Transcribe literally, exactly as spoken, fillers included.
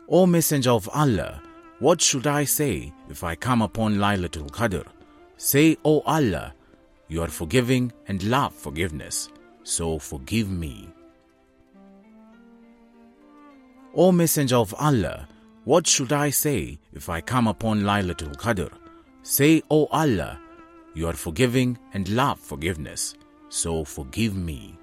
O Messenger of Allah, what should I say if I come upon Laylatul Qadr? Say, O Allah, you are forgiving and love forgiveness, so forgive me. O Messenger of Allah, what should I say if I come upon Laylatul Qadr? Say, O Allah, you are forgiving and love forgiveness, so forgive me.